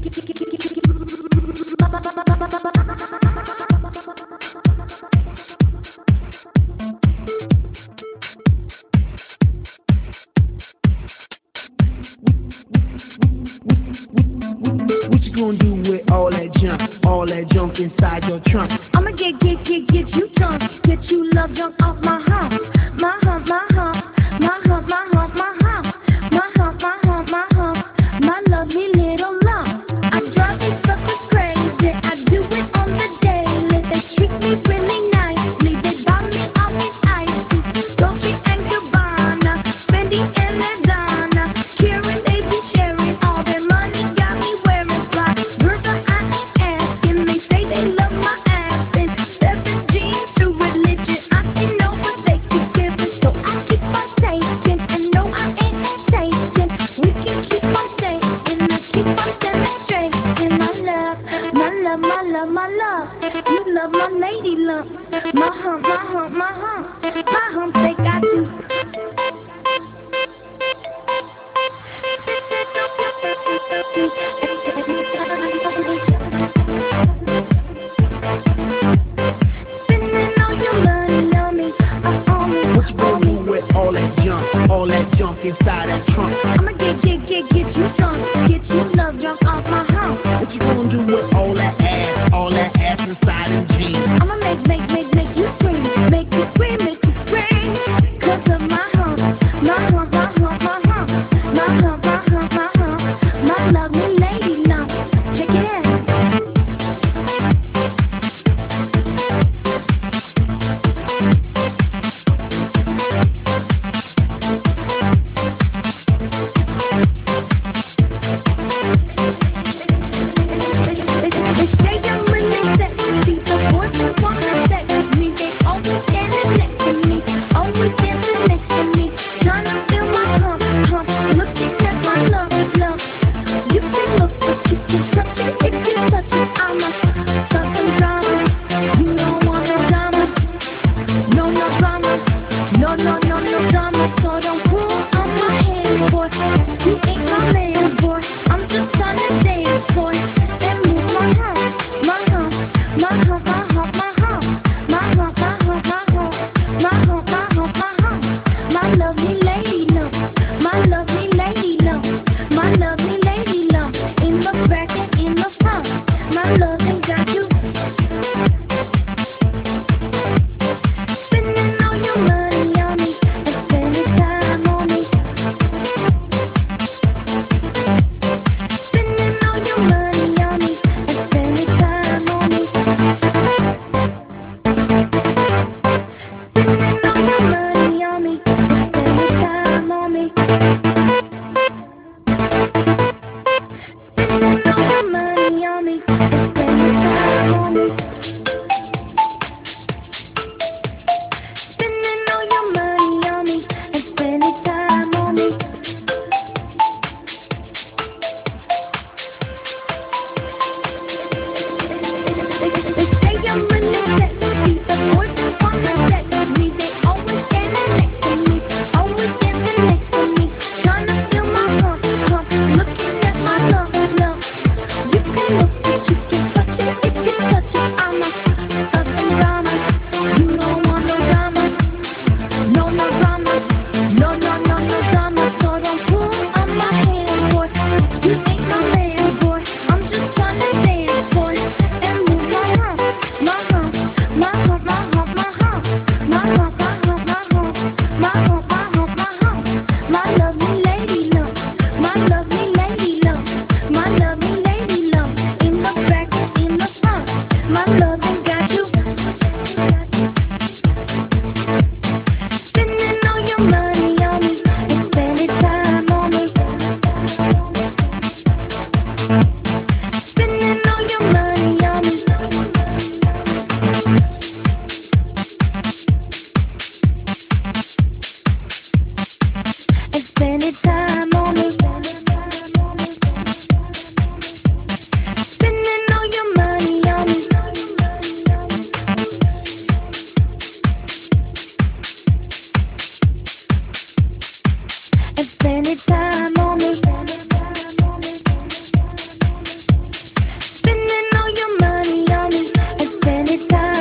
What you gonna do with all that junk inside your trunk? I'ma get you drunk, get you love drunk off my hump, my hump, my hump, my hump, my hump, my hump, my hump, my hump, my hump, my lovely little lump. I drive these suckers crazy, I do it on the daily. They treat me really nicely, they buy me all these ices, Dolce and Gabbana, Fendi and Madonna, Karen, they be sharing all their money, got me wearing fly. Virgo, I ain't asking, they say they love my ass and 17 through religion. I ain't know what they keep giving, so I keep on taking. And no, I ain't Satan. We can keep on staying, and I keep on demonstrating my love, my love, my love, my love. You love my lady lump, my hump, my hump, my hump, my hump. They got you. Spending all your money on me, on me, What you gonna do with all that junk inside that trunk? I'ma get you drunk, get you love drunk off my hump. What you gonna do with all that ass inside them jeans? I'ma make you scream, make you scream, make you scream. 'Cause of my hump, my hump, my hump, my hump, my hump, my hump, my hump, my lovely lady lump. Check it out. They say I'm really sexy, the boys that wanna sex me, they always standing next to me, always dancing next to me, trying to feel my hump, hump, looking at my lump, lump. You can look anytime.